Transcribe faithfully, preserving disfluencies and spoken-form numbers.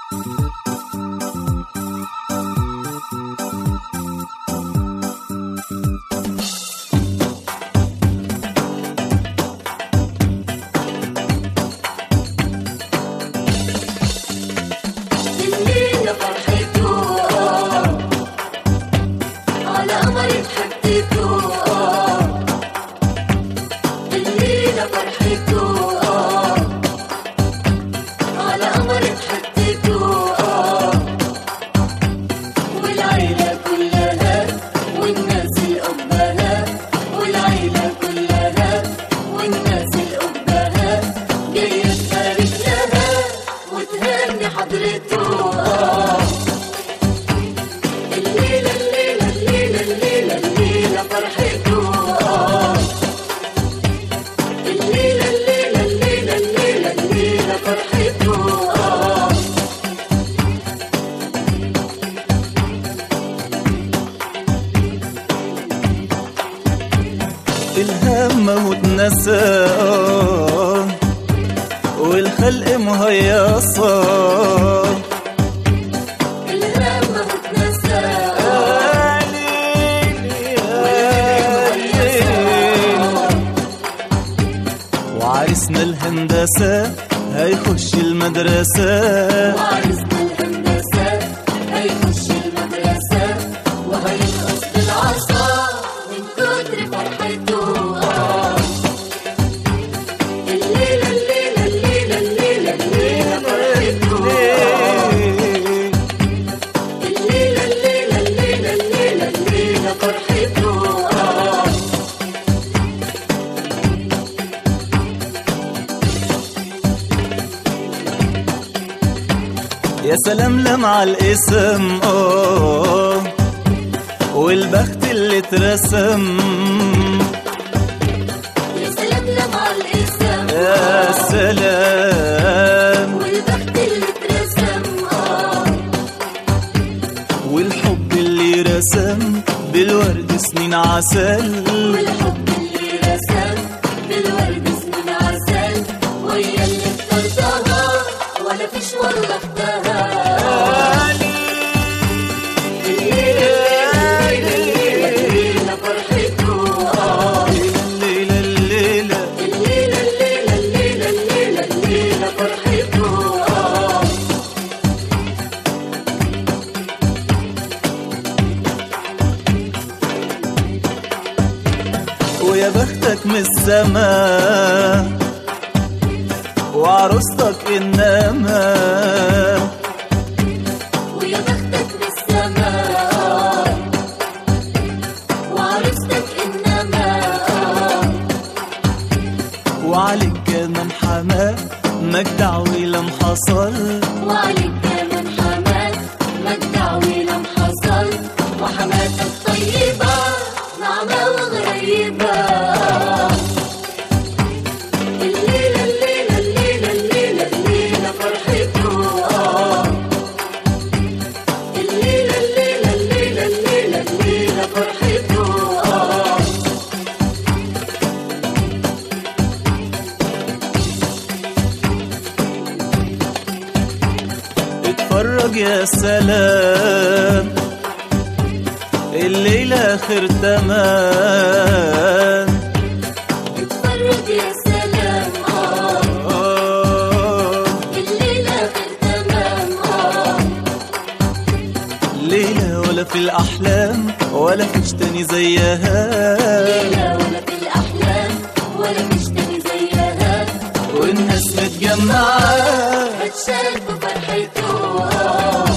الهم وتنسى والخلق مهيصة، الهم وتنسى وعرسنا الهندسة هيخش المدرسة، وعرسنا الهندسة هيخش المدرسة وهيرقص بالعصا من كتر فرحته. الليلة الليلة الليلة الليلة الليلة فرحته، الليلة الليلة الليلة الليلة الليلة فرحته. يا سلام لمع الاسم اه والبخت اللي اترسم، يا سلام لمع الاسم يا سلام والبخت اللي اترسم اه والحب اللي رسم بالورد سنين عسل، والحب اللي رسم بالورد سنين عسل ويا اللي اخترتها ولا فيش ولا اختها. ويا بختك من السما وعروستك إنما، ويا بختك من السما وعروستك إنما، وعليك كمان حماه مجدع ولم حصل، وعليك كمان حماد مجدع ولم حصل، وحماتك طيبة نعمة وغريبة. الليلة الليلة الليلة الليلة الليلة فرحته، الليلة الليلة الليلة الليلة الليلة فرحته. اتفرج يا سلام الليلة آخر تمام، اتفرج يا سلام اه آه الليلة آخر تمام اه ليلة ولا في الأحلام ولا فيش تاني زيها، ليلة ولا في الأحلام ولا فيش تاني زيها، والناس متجمعة هتشاركوا فرحته.